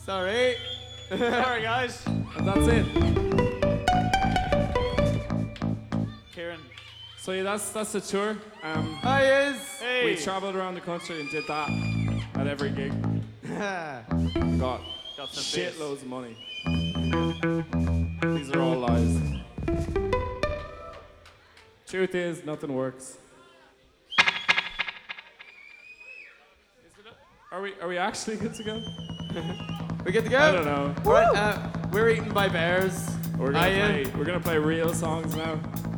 Sorry. Sorry, guys. And that's it. Kieran. So yeah, that's the tour. Hi, is. Hey. We travelled around the country and did that at every gig. Got Got some bass. shitloads of money. These are all lies. Truth is, nothing works. Are we actually good to go? We good to go? I don't know. All right, we're eaten by bears. We're gonna play real songs now.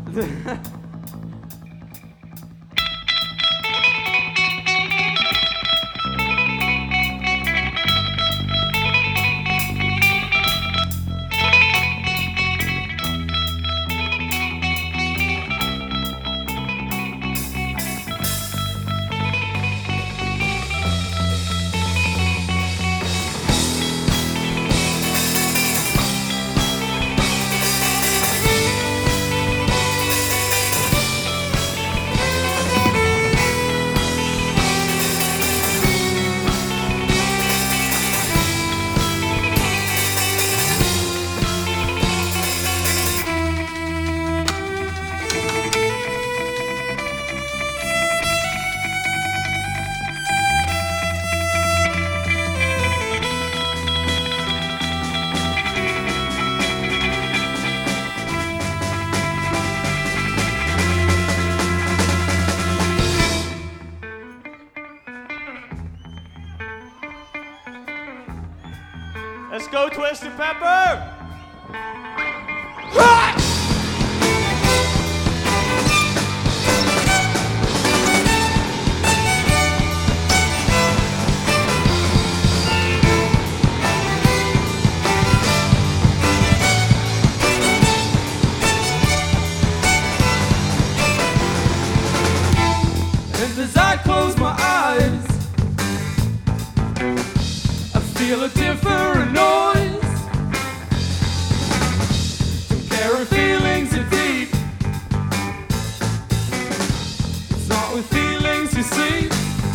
Let's go, Twisted Pepper! And as I close my eyes, I feel a different noise. Don't care if feelings are deep. It's not with feelings you see.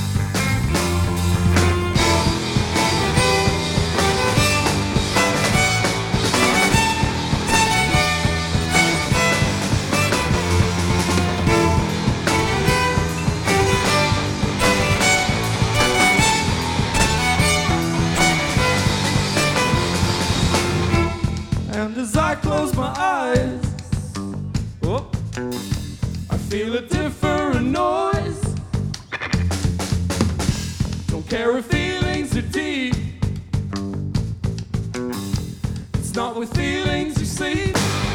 And as I close my eyes, oh, I feel a different noise. Don't care if feelings are deep. It's not with feelings you see.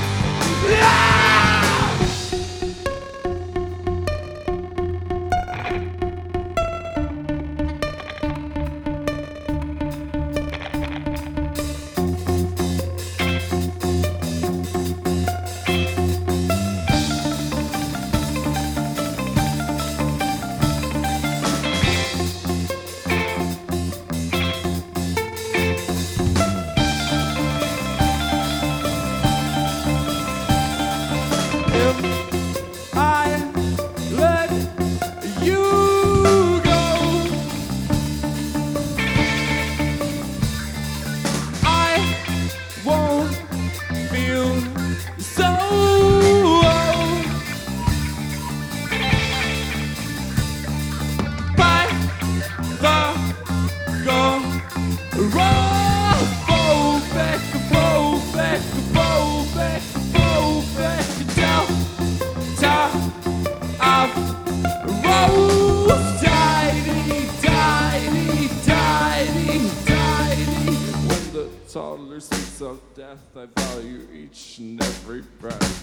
If I let you go, I won't feel so by the go toddler speaks of death, I value each and every breath.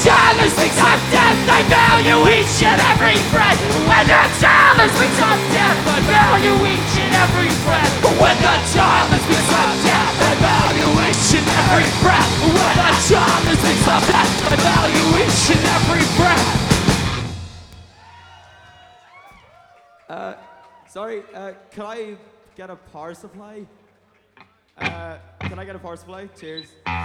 challenge speaks of death, I value each and every breath. When the challenge speaks of death, I value each and every breath. When the challenge speaks of death, I value each and every breath. When the challenge speaks of death, I value each and every breath. Sorry, can I get a power supply? Can I get a power supply? Cheers.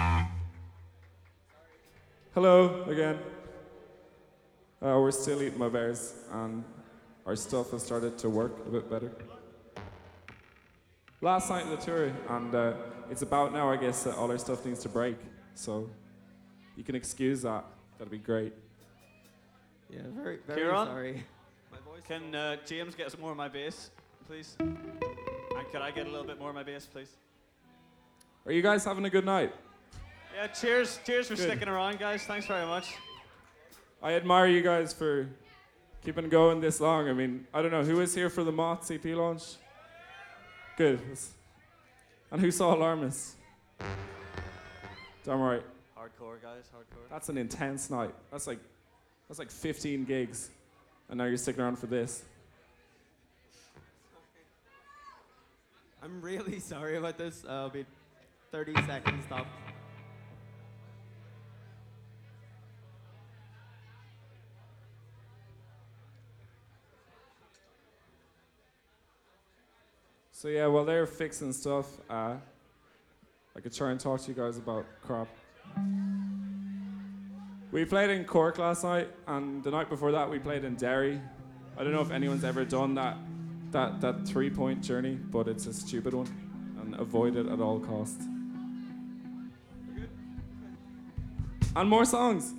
Hello again. We're still eating my bears, and our stuff has started to work a bit better. Last night of the tour, and it's about now, I guess, that all our stuff needs to break. So you can excuse that. That'd be great. Yeah, very, very Kieran? sorry. Can James get some more of my bass, please? And could I get a little bit more of my bass, please? Are you guys having a good night? Yeah, cheers for Good. sticking around, guys. Thanks very much. I admire you guys for keeping going this long. I mean, I don't know, who was here for the Moth CP launch? Good. And who saw Alarmist? Damn right. Hardcore, guys, hardcore. That's an intense night. That's like 15 gigs. And now you're sticking around for this. I'm really sorry about this. I'll be 30 seconds stop. So yeah, while they're fixing stuff, I could try and talk to you guys about crop. We played in Cork last night, and the night before that we played in Derry. I don't know if anyone's ever done that 3-point journey, but it's a stupid one, and avoid it at all costs. And more songs.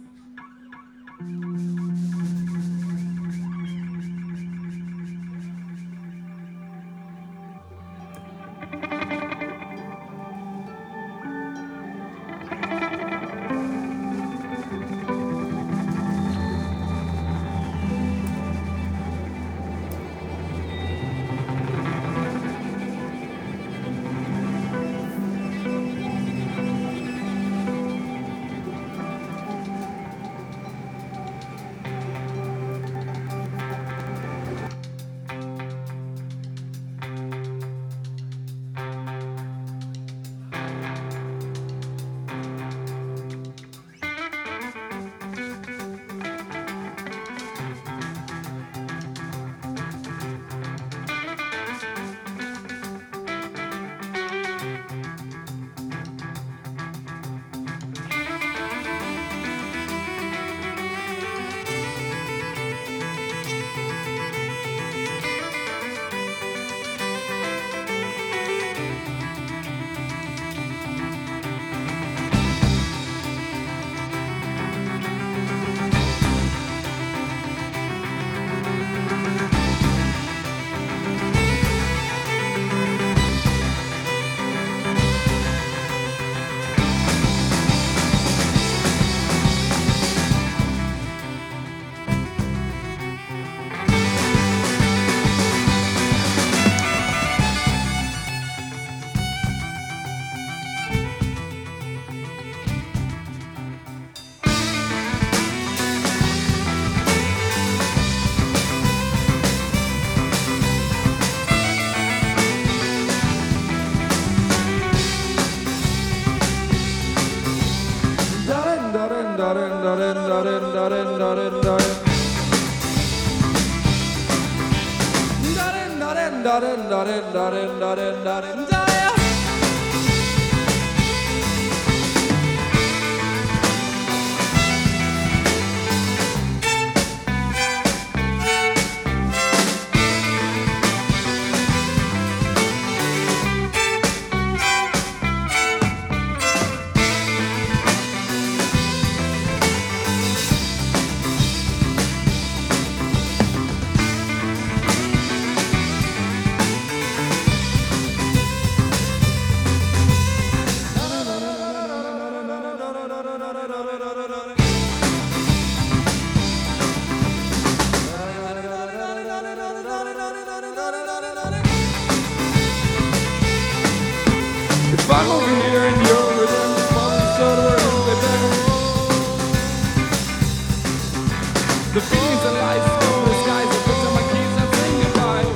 The feelings and lies over the skies. I put down my keys and saying goodbye.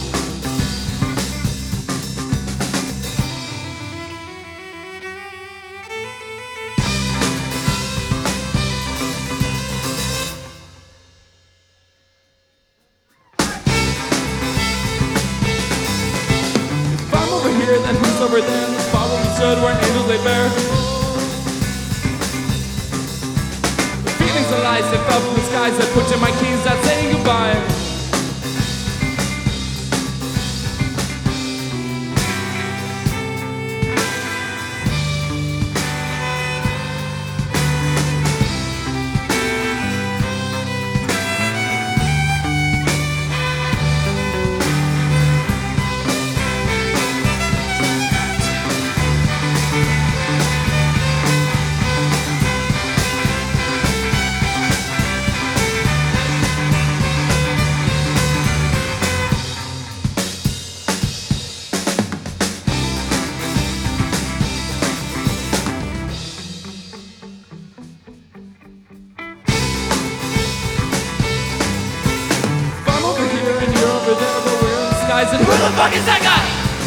If I'm over here, then who's over there? This spot where we stood, where angels lay bare. The feelings and lies that fell from the skies. I put down my keys, not saying goodbye. And who the fuck is that guy?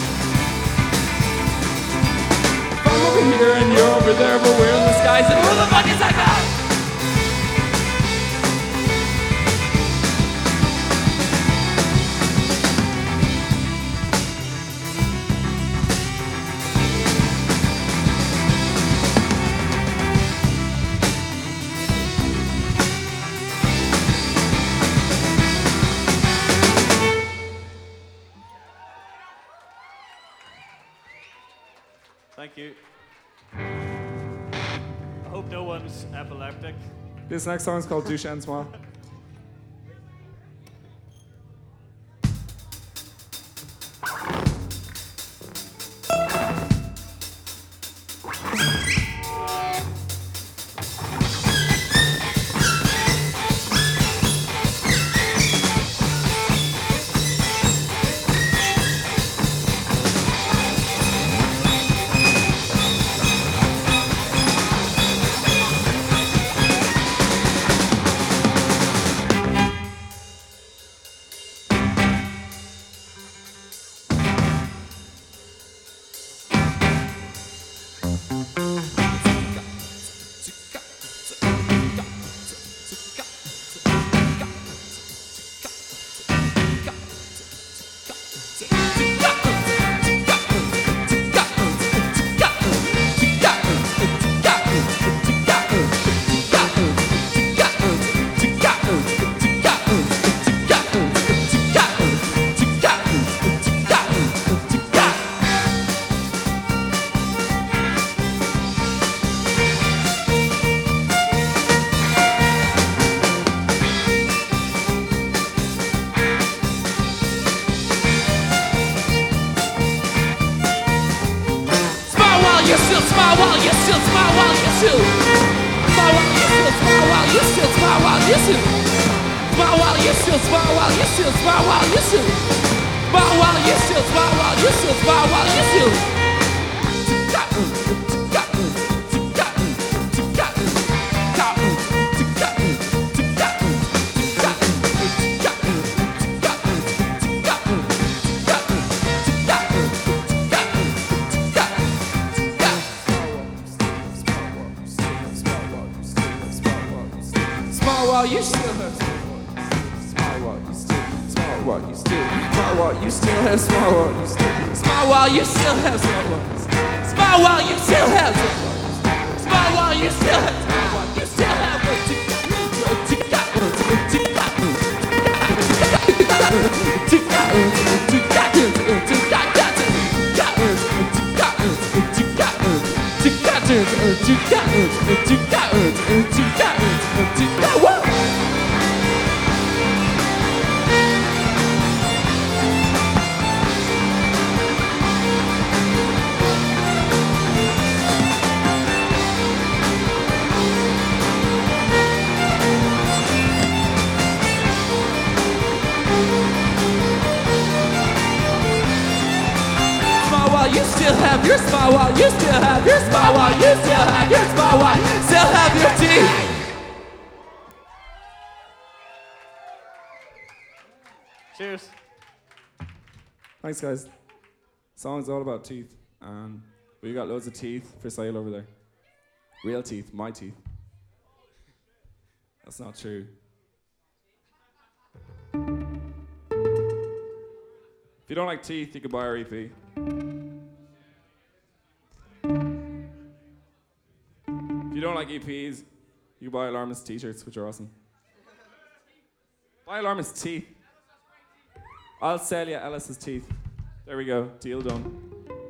If I'm over here and you're over there, but we're in the skies, and who the fuck is that guy? Thank you. I hope no one's epileptic. This next song is called Duchenne Smile. You still smile while you still smile while you still smile while you still smile while you still smile while you still smile while you still smile while you still smile while you still smile while you still smile while you still smile while you still. While you still have smile while you still smile while you still smile while you still have smile while you still smile while you still have smile while you still have smile while you still have smile while you still have you still have your smile while you still have your smile while you still have your smile while you still have your teeth. Cheers. Thanks, guys. Song's all about teeth, and we got loads of teeth for sale over there. Real teeth, my teeth. That's not true. If you don't like teeth, you can buy our EP. If you don't like EPs, you can buy Alarmist t-shirts, which are awesome. Buy Alarmist teeth. I'll sell you Ellis's teeth. There we go, deal done.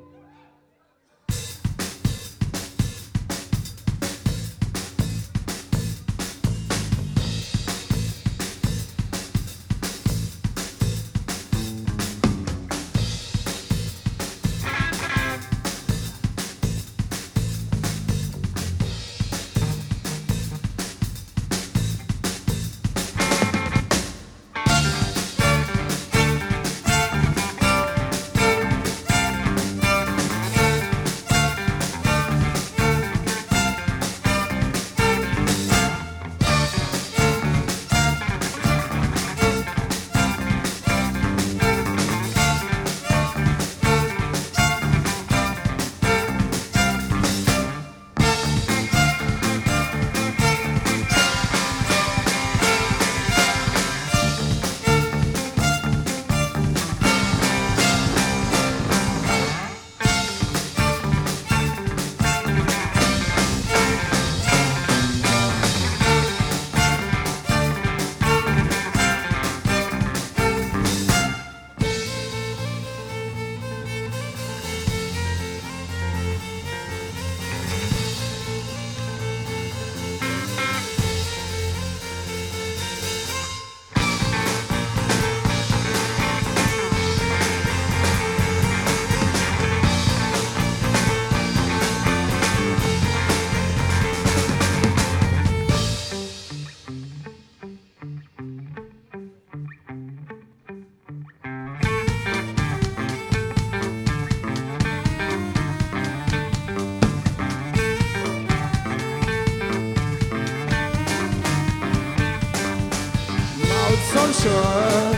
Sunshine,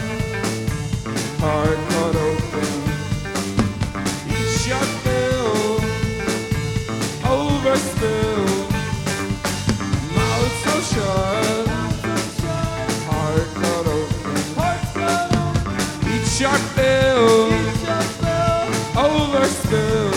heart cut open, eat shut fill, overspill. Mouth so shut, heart cut open, eat shut fill, overspill.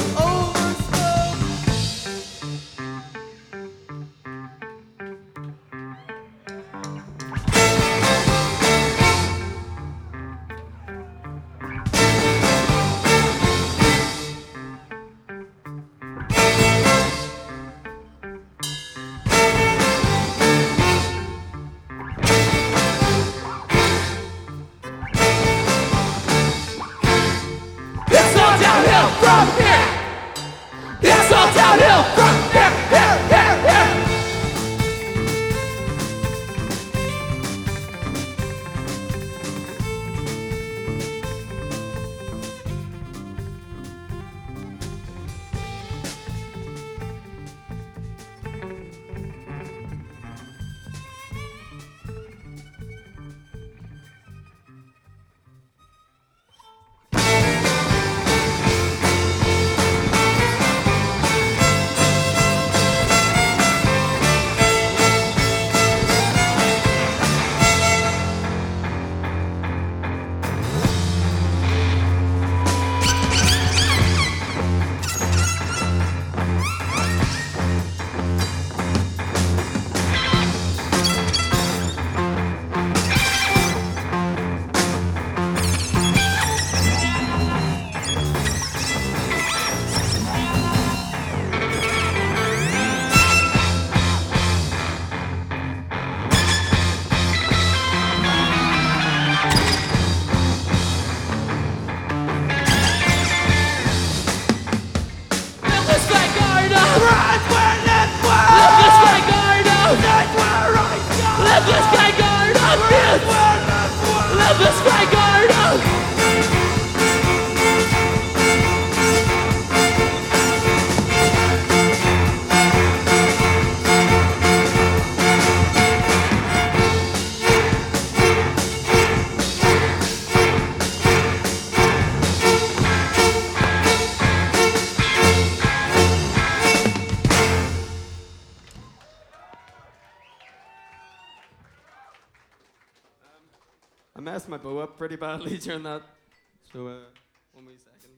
I messed my bow up pretty badly during that. So, 1 wee second.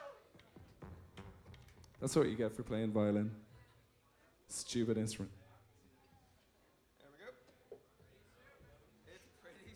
That's what you get for playing violin. Stupid instrument. There we go. It's pretty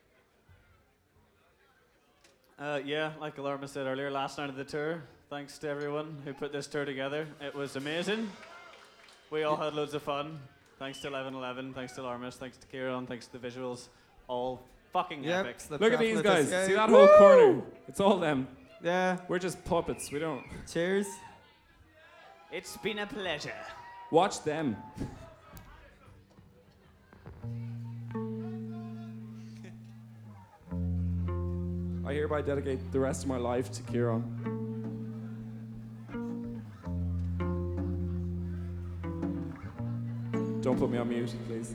stupid. Yeah, like Alarma said earlier, last night of the tour. Thanks to everyone who put this tour together. It was amazing. We all had loads of fun. Thanks to 1111, thanks to Alarmus, thanks to Kieran, thanks to the visuals. All fucking epic. Look at these guys. See that whole corner? It's all them. Yeah. We're just puppets. We don't. Cheers. It's been a pleasure. Watch them. I hereby dedicate the rest of my life to Kieran. Don't put me on mute, please.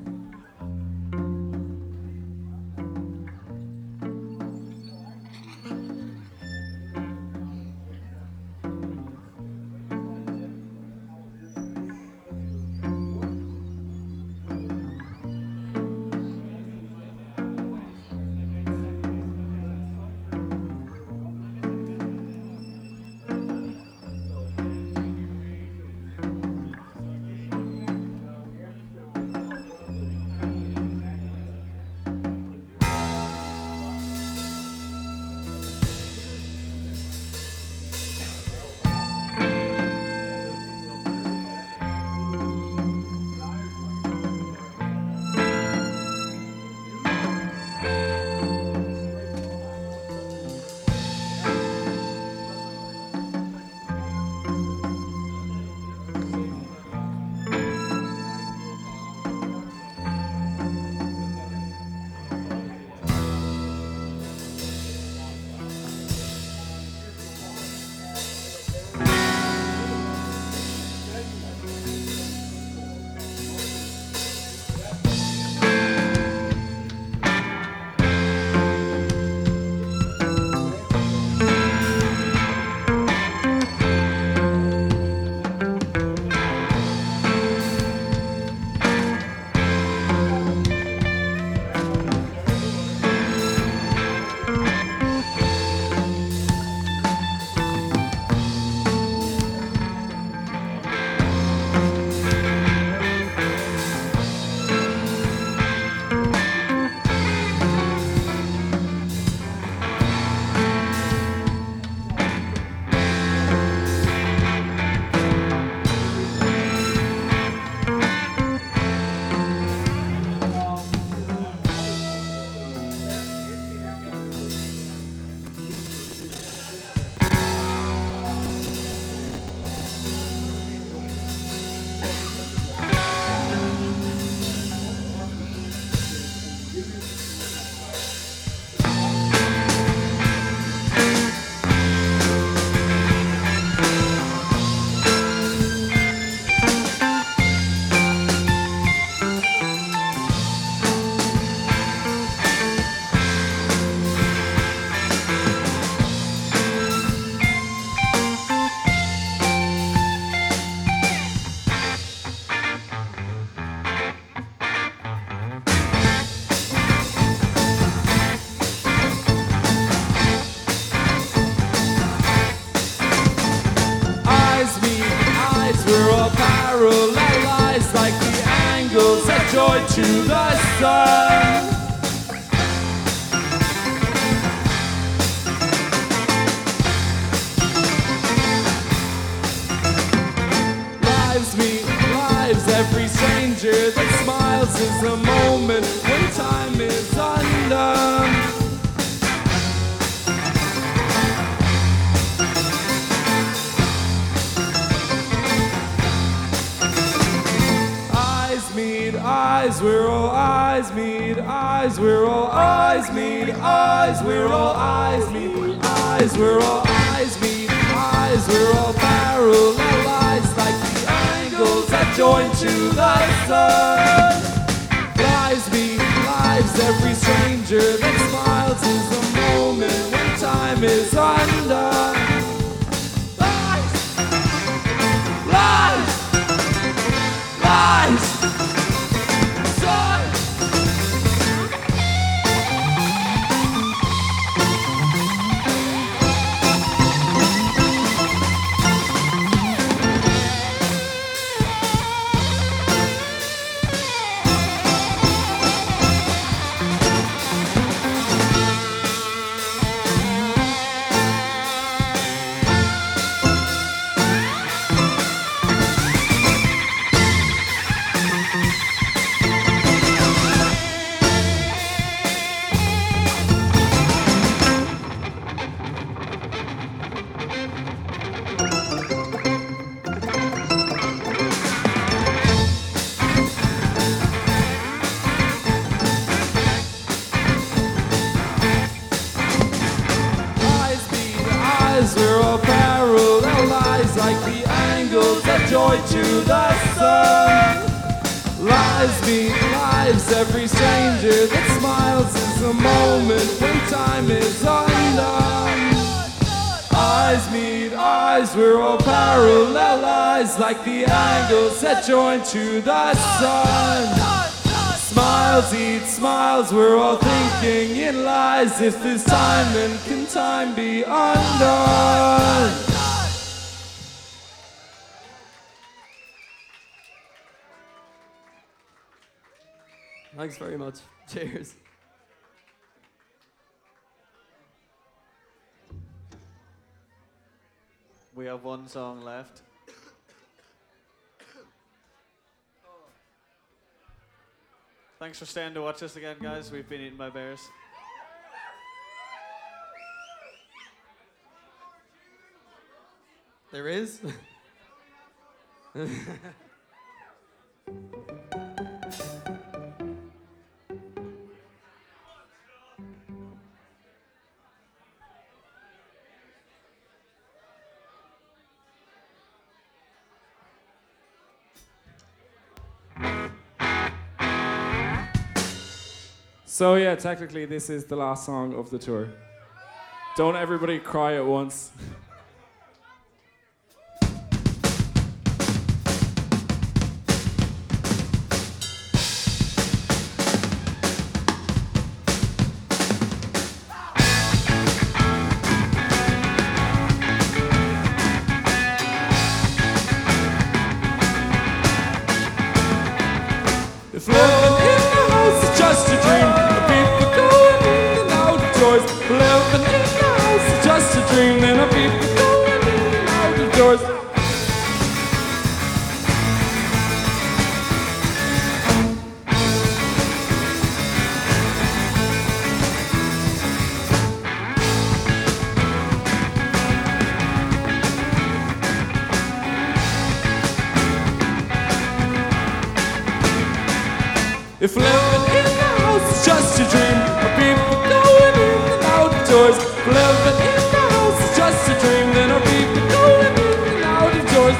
joy to the sun. Lives meet lives, every stranger that smiles is a moment when time is undone. Eyes, we're all eyes meet eyes, we're all eyes meet eyes, we're all eyes meet eyes, we're all eyes meet eyes, we're all parallel eyes like the angles that join to the sun. Lives meet lives, every stranger that smiles is a moment when time is undone. Lies, lies, lies. joy to the sun. Lies meet lives, every stranger that smiles is a moment when time is undone. Eyes meet eyes, we're all parallel eyes, like the angles that join to the sun. Smiles eat smiles, we're all thinking in lies. If there's time, then can time be undone? Thanks very much. Cheers. We have one song left. Thanks for staying to watch us again, guys. We've been eaten by bears. There is. So yeah, technically this is the last song of the tour. Don't everybody cry at once. If living in the house is just a dream, the people going in and out of doors. If living in the house is just a dream, then the people going in and out of doors. If living in the house is just a dream, the people going in and out of doors. If living in the house is just a dream, then our people going in and out of doors.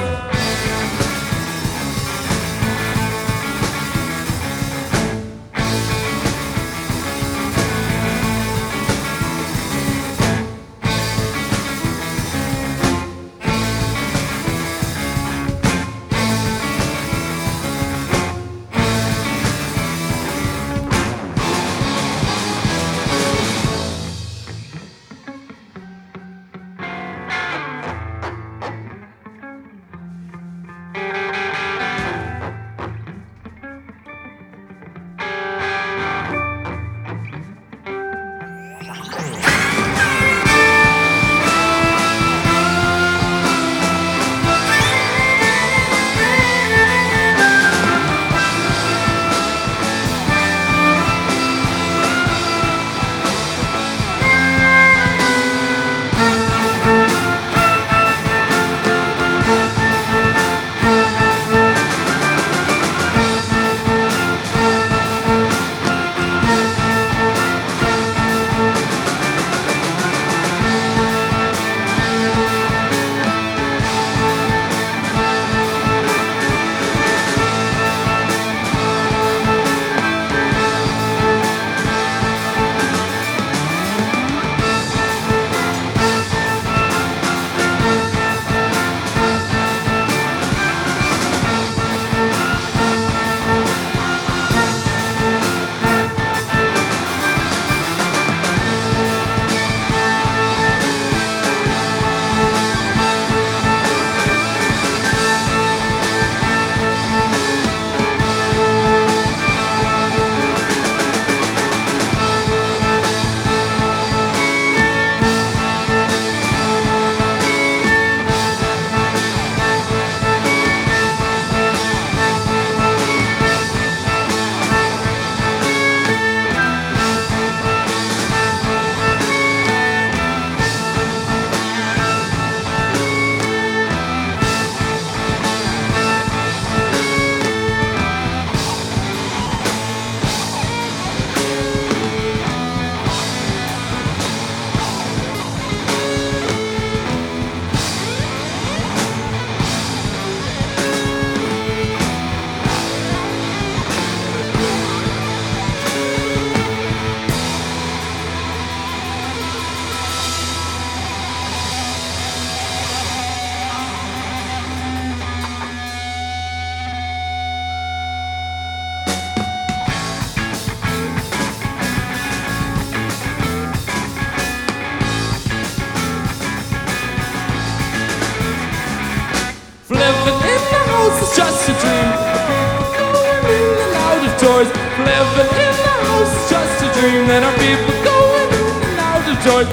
it's just a dream. Then our people going in and out of joy.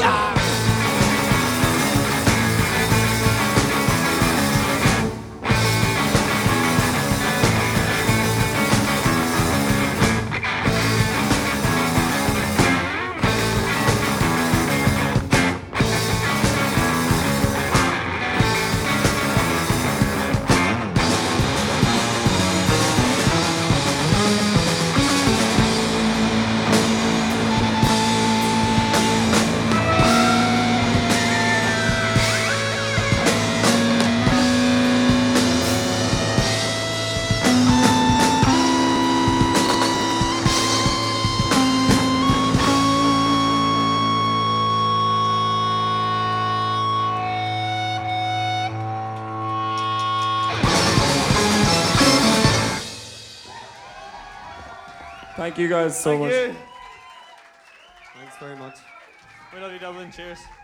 Thank you guys so Thank much. you. Thanks very much. We love you, Dublin. Cheers.